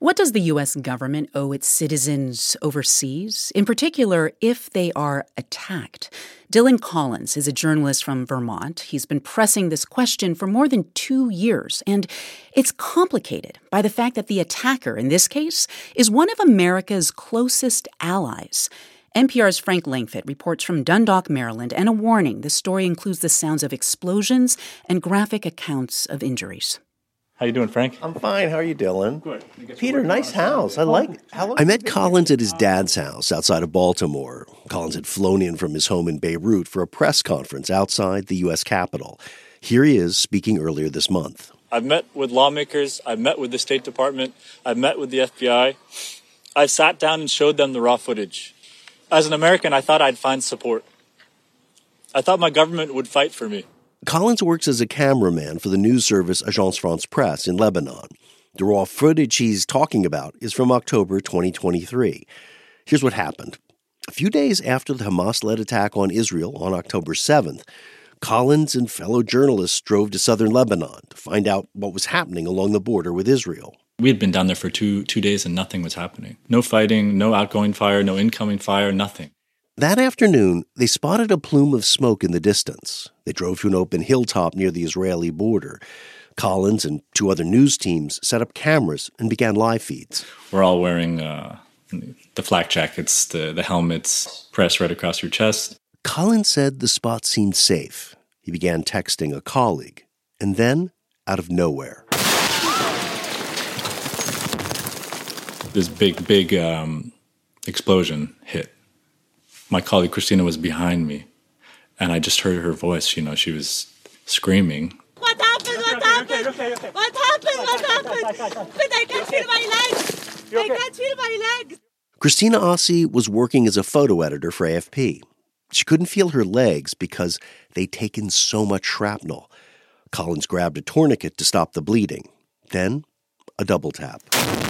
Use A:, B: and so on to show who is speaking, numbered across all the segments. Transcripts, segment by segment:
A: What does the U.S. government owe its citizens overseas, in particular if they are attacked? Dylan Collins is a journalist from Vermont. He's been pressing this question for more than 2 years, and it's complicated by the fact that the attacker, in this case, is one of America's closest allies. NPR's Frank Langfitt reports from Dundalk, Maryland, and a warning: the story includes the sounds of explosions and graphic accounts of injuries.
B: How you doing, Frank?
C: I'm fine. How are you, Dylan?
B: Good.
C: Peter, nice house. I met Collins at his dad's house outside of Baltimore. Collins had flown in from his home in Beirut for a press conference outside the U.S. Capitol. Here he is speaking earlier this month.
B: I've met with lawmakers. I've met with the State Department. I've met with the FBI. I've sat down and showed them the raw footage. As an American, I thought I'd find support. I thought my government would fight for me.
C: Collins works as a cameraman for the news service Agence France-Presse in Lebanon. The raw footage he's talking about is from October 2023. Here's what happened. A few days after the Hamas-led attack on Israel on October 7th, Collins and fellow journalists drove to southern Lebanon to find out what was happening along the border with Israel.
B: We had been down there for two days and nothing was happening. No fighting, no outgoing fire, no incoming fire, nothing.
C: That afternoon, they spotted a plume of smoke in the distance. They drove to an open hilltop near the Israeli border. Collins and 2 other news teams set up cameras and began live feeds.
B: We're all wearing the flak jackets, the helmets, pressed right across your chest.
C: Collins said the spot seemed safe. He began texting a colleague. And then, out of nowhere,
B: this big explosion hit. My colleague Christina was behind me, and I just heard her voice. She was screaming.
D: What happened? What happened? What happened? What happened? But I can't feel my legs. I can't feel my legs.
C: Christina Ossie was working as a photo editor for AFP. She couldn't feel her legs because they'd taken so much shrapnel. Collins grabbed a tourniquet to stop the bleeding. Then, a double tap.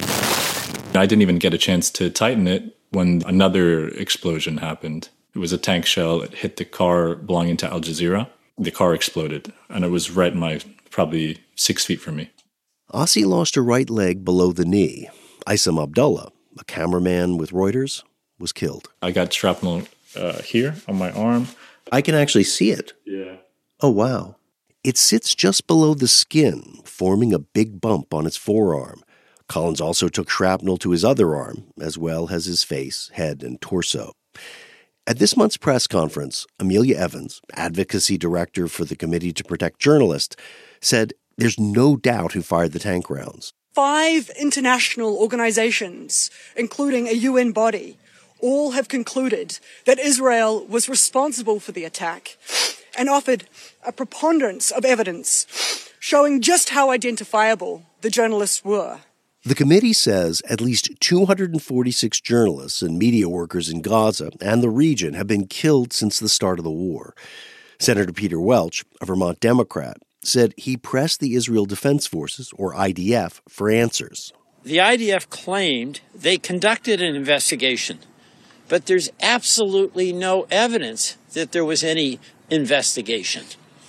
B: I didn't even get a chance to tighten it when another explosion happened. It was a tank shell. It hit the car belonging to Al Jazeera. The car exploded, and it was right in probably 6 feet from me.
C: Ossie lost her right leg below the knee. Isam Abdullah, a cameraman with Reuters, was killed.
B: I got shrapnel here on my arm.
C: I can actually see it.
B: Yeah.
C: Oh, wow. It sits just below the skin, forming a big bump on its forearm. Collins also took shrapnel to his other arm, as well as his face, head, and torso. At this month's press conference, Amelia Evans, advocacy director for the Committee to Protect Journalists, said there's no doubt who fired the tank rounds.
E: 5 international organizations, including a UN body, all have concluded that Israel was responsible for the attack and offered a preponderance of evidence showing just how identifiable the journalists were.
C: The committee says at least 246 journalists and media workers in Gaza and the region have been killed since the start of the war. Senator Peter Welch, a Vermont Democrat, said he pressed the Israel Defense Forces, or IDF, for answers.
F: The IDF claimed they conducted an investigation, but there's absolutely no evidence that there was any investigation.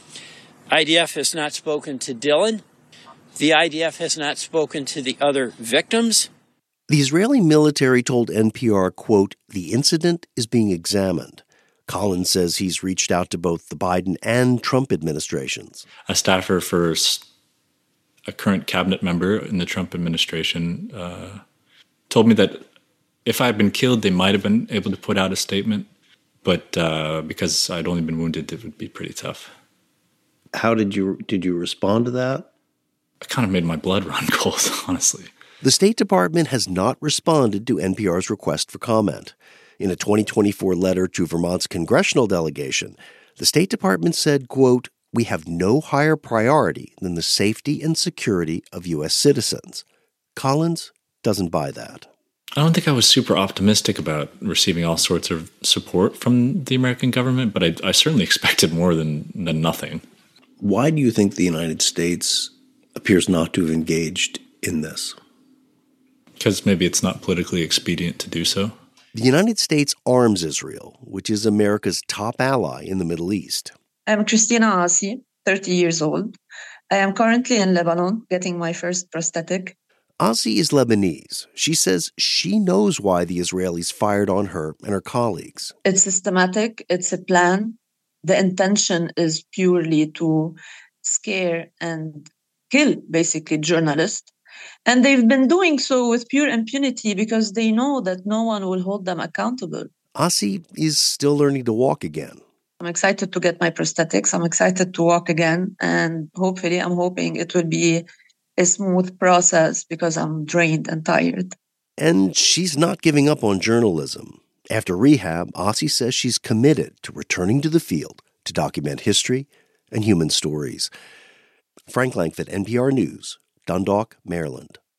F: IDF has not spoken to Dylan. The IDF has not spoken to the other victims.
C: The Israeli military told NPR, quote, the incident is being examined. Collins says he's reached out to both the Biden and Trump administrations.
B: A staffer for a current cabinet member in the Trump administration told me that if I had been killed, they might have been able to put out a statement. But because I'd only been wounded, it would be pretty tough.
C: How did you respond to that?
B: It kind of made my blood run cold, honestly.
C: The State Department has not responded to NPR's request for comment. In a 2024 letter to Vermont's congressional delegation, the State Department said, quote, we have no higher priority than the safety and security of U.S. citizens. Collins doesn't buy that.
B: I don't think I was super optimistic about receiving all sorts of support from the American government, but I certainly expected more than nothing.
G: Why do you think the United States appears not to have engaged in this?
B: Because maybe it's not politically expedient to do so.
C: The United States arms Israel, which is America's top ally in the Middle East.
H: I'm Christina Ossie, 30 years old. I am currently in Lebanon getting my first prosthetic.
C: Ozzy is Lebanese. She says she knows why the Israelis fired on her and her colleagues.
H: It's systematic. It's a plan. The intention is purely to scare and kill, basically, journalists. And they've been doing so with pure impunity because they know that no one will hold them accountable.
C: Ozzy is still learning to walk again.
H: I'm excited to get my prosthetics. I'm excited to walk again. And hopefully, I'm hoping it will be a smooth process because I'm drained and tired.
C: And she's not giving up on journalism. After rehab, Ozzy says she's committed to returning to the field to document history and human stories. Frank Langfitt, NPR News, Dundalk, Maryland.